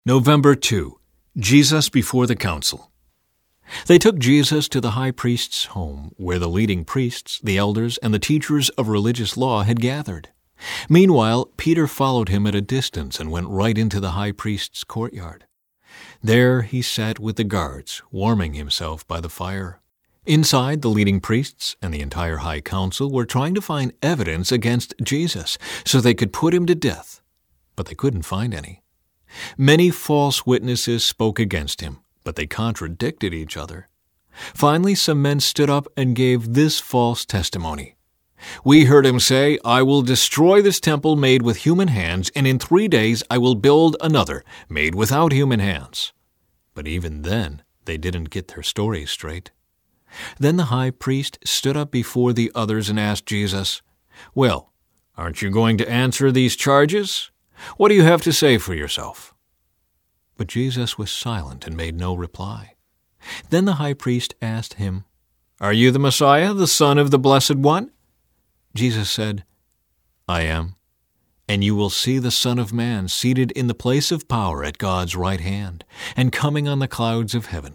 November 2. Jesus before the council. They took Jesus to the high priest's home, where the leading priests, the elders, and the teachers of religious law had gathered. Meanwhile, Peter followed him at a distance and went right into the high priest's courtyard. There he sat with the guards, warming himself by the fire. Inside, the leading priests and the entire high council were trying to find evidence against Jesus so they could put him to death, but they couldn't find any. Many false witnesses spoke against him, but they contradicted each other. Finally, some men stood up and gave this false testimony. "We heard him say, 'I will destroy this temple made with human hands, and in 3 days I will build another, made without human hands.'" But even then, they didn't get their story straight. Then the high priest stood up before the others and asked Jesus, "Well, aren't you going to answer these charges? What do you have to say for yourself?" But Jesus was silent and made no reply. Then the high priest asked him, "Are you the Messiah, the Son of the Blessed One?" Jesus said, "I am. And you will see the Son of Man seated in the place of power at God's right hand, and coming on the clouds of heaven."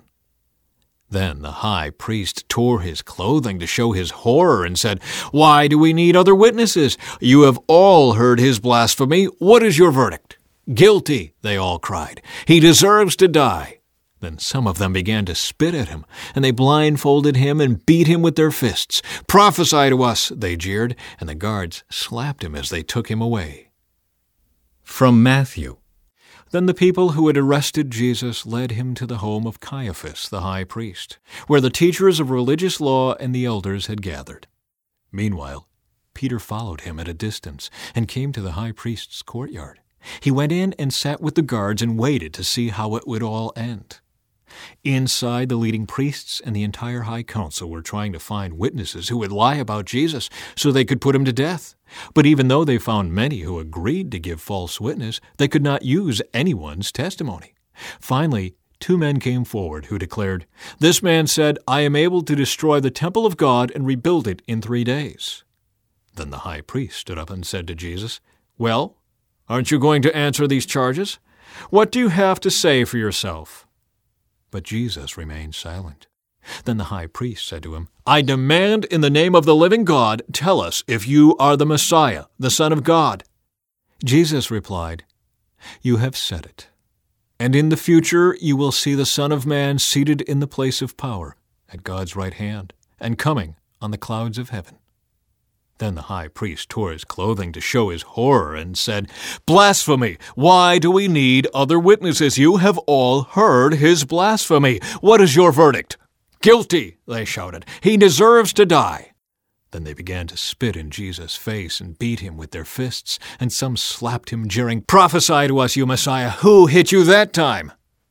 Then the high priest tore his clothing to show his horror and said, "Why do we need other witnesses? You have all heard his blasphemy. What is your verdict?" "Guilty," they all cried. "He deserves to die." Then some of them began to spit at him, and they blindfolded him and beat him with their fists. "Prophesy to us," they jeered, and the guards slapped him as they took him away. From Matthew. Then the people who had arrested Jesus led him to the home of Caiaphas, the high priest, where the teachers of religious law and the elders had gathered. Meanwhile, Peter followed him at a distance and came to the high priest's courtyard. He went in and sat with the guards and waited to see how it would all end. Inside, the leading priests and the entire high council were trying to find witnesses who would lie about Jesus so they could put him to death. But even though they found many who agreed to give false witness, they could not use anyone's testimony. Finally, 2 men came forward who declared, "This man said, 'I am able to destroy the temple of God and rebuild it in 3 days.'" Then the high priest stood up and said to Jesus, "Well, aren't you going to answer these charges? What do you have to say for yourself?" But Jesus remained silent. Then the high priest said to him, "I demand in the name of the living God, tell us if you are the Messiah, the Son of God." Jesus replied, "You have said it. And in the future you will see the Son of Man seated in the place of power at God's right hand and coming on the clouds of heaven." Then the high priest tore his clothing to show his horror and said, "Blasphemy! Why do we need other witnesses? You have all heard his blasphemy. What is your verdict?" "Guilty," they shouted. "He deserves to die." Then they began to spit in Jesus' face and beat him with their fists, and some slapped him, jeering, "Prophesy to us, you Messiah. Who hit you that time?"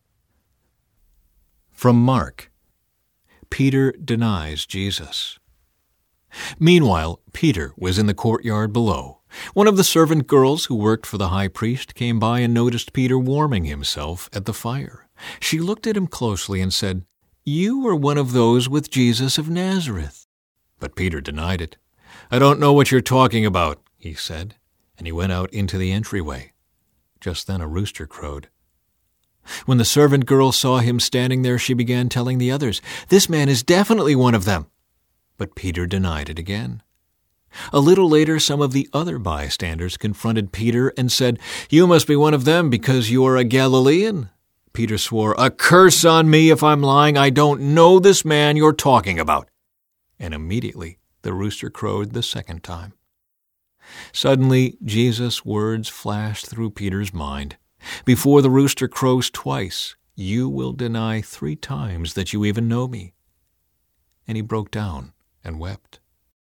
From Mark. Peter denies Jesus. Meanwhile, Peter was in the courtyard below. One of the servant girls who worked for the high priest came by and noticed Peter warming himself at the fire. She looked at him closely and said, "You are one of those with Jesus of Nazareth." But Peter denied it. "I don't know what you're talking about," he said, and he went out into the entryway. Just then a rooster crowed. When the servant girl saw him standing there, she began telling the others, "This man is definitely one of them." But Peter denied it again. A little later, some of the other bystanders confronted Peter and said, "You must be one of them because you are a Galilean." Peter swore, "A curse on me if I'm lying. I don't know this man you're talking about." And immediately the rooster crowed the second time. Suddenly, Jesus' words flashed through Peter's mind. "Before the rooster crows twice, you will deny 3 times that you even know me." And he broke down and wept.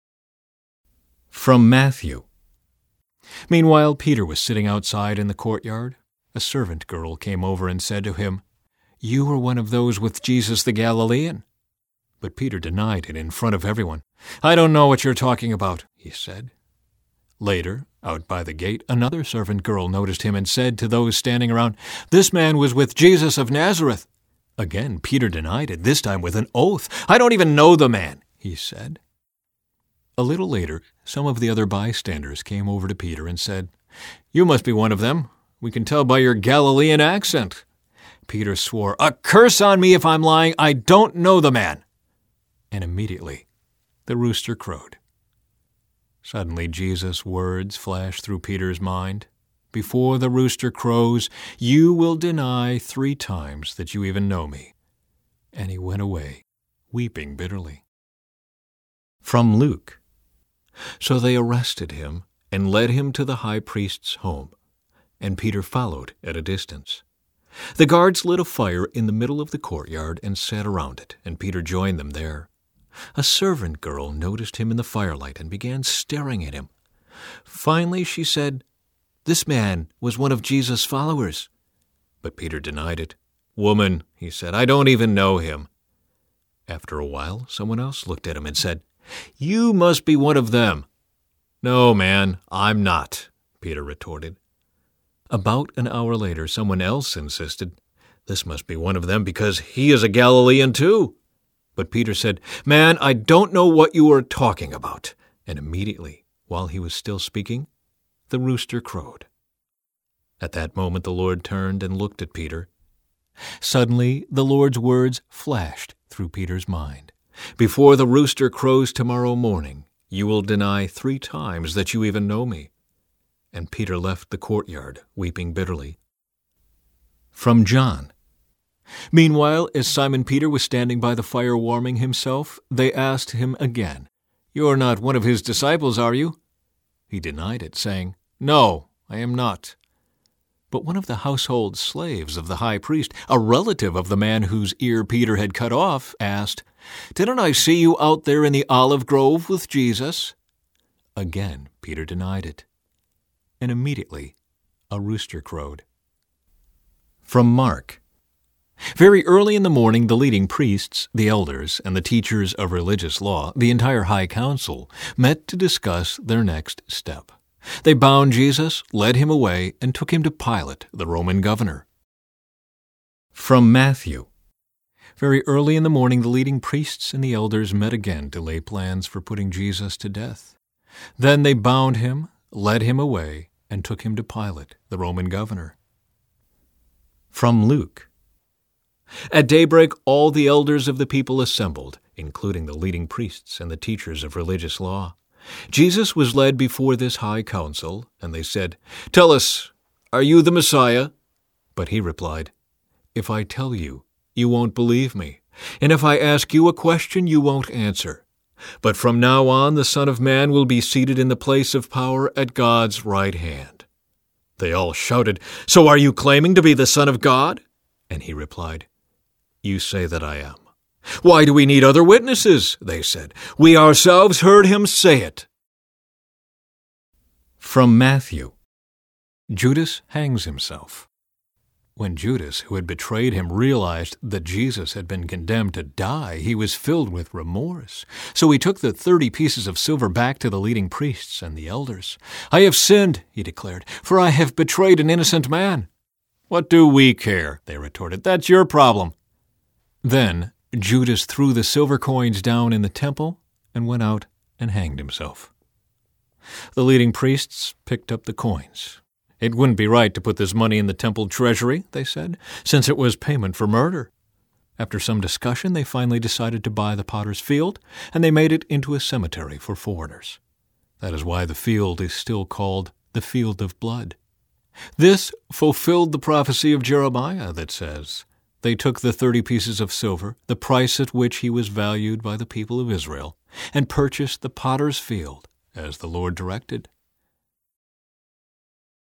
From Matthew. Meanwhile, Peter was sitting outside in the courtyard. A servant girl came over and said to him, "You are one of those with Jesus the Galilean." But Peter denied it in front of everyone. "I don't know what you're talking about," he said. Later, out by the gate, another servant girl noticed him and said to those standing around, "This man was with Jesus of Nazareth." Again, Peter denied it, this time with an oath. "I don't even know the man," he said. A little later, some of the other bystanders came over to Peter and said, "You must be one of them. We can tell by your Galilean accent." Peter swore, "A curse on me if I'm lying. I don't know the man." And immediately the rooster crowed. Suddenly Jesus' words flashed through Peter's mind. "Before the rooster crows, you will deny 3 times that you even know me." And he went away, weeping bitterly. From Luke. So they arrested him and led him to the high priest's home, and Peter followed at a distance. The guards lit a fire in the middle of the courtyard and sat around it, and Peter joined them there. A servant girl noticed him in the firelight and began staring at him. Finally she said, "This man was one of Jesus' followers." But Peter denied it. "Woman," he said, "I don't even know him." After a while, someone else looked at him and said, "You must be one of them." "No, man, I'm not," Peter retorted. About an hour later, someone else insisted, "This must be one of them because he is a Galilean too." But Peter said, "Man, I don't know what you are talking about." And immediately, while he was still speaking, the rooster crowed. At that moment the Lord turned and looked at Peter. Suddenly the Lord's words flashed through Peter's mind. "Before the rooster crows tomorrow morning, you will deny 3 times that you even know me." And Peter left the courtyard, weeping bitterly. From John. Meanwhile, as Simon Peter was standing by the fire warming himself, they asked him again, "You're not one of his disciples, are you?" He denied it, saying, "No, I am not." But one of the household slaves of the high priest, a relative of the man whose ear Peter had cut off, asked, "Didn't I see you out there in the olive grove with Jesus?" Again Peter denied it. And immediately a rooster crowed. From Mark. Very early in the morning, the leading priests, the elders, and the teachers of religious law, the entire high council, met to discuss their next step. They bound Jesus, led him away, and took him to Pilate, the Roman governor. From Matthew. Very early in the morning, the leading priests and the elders met again to lay plans for putting Jesus to death. Then they bound him, led him away, and took him to Pilate, the Roman governor. From Luke. At daybreak, all the elders of the people assembled, including the leading priests and the teachers of religious law. Jesus was led before this high council, and they said, "Tell us, are you the Messiah?" But he replied, "If I tell you, you won't believe me, and if I ask you a question, you won't answer. But from now on, the Son of Man will be seated in the place of power at God's right hand." They all shouted, "So are you claiming to be the Son of God?" And he replied, "You say that I am." "Why do we need other witnesses?" they said. "We ourselves heard him say it." From Matthew. Judas hangs himself. When Judas, who had betrayed him, realized that Jesus had been condemned to die, he was filled with remorse. So he took the 30 pieces of silver back to the leading priests and the elders. "I have sinned," he declared, "for I have betrayed an innocent man." "What do we care?" they retorted. "That's your problem." Then Judas threw the silver coins down in the temple and went out and hanged himself. The leading priests picked up the coins. "It wouldn't be right to put this money in the temple treasury," they said, "since it was payment for murder." After some discussion, they finally decided to buy the potter's field, and they made it into a cemetery for foreigners. That is why the field is still called the Field of Blood. This fulfilled the prophecy of Jeremiah that says, "They took the 30 pieces of silver, the price at which he was valued by the people of Israel, and purchased the potter's field, as the Lord directed."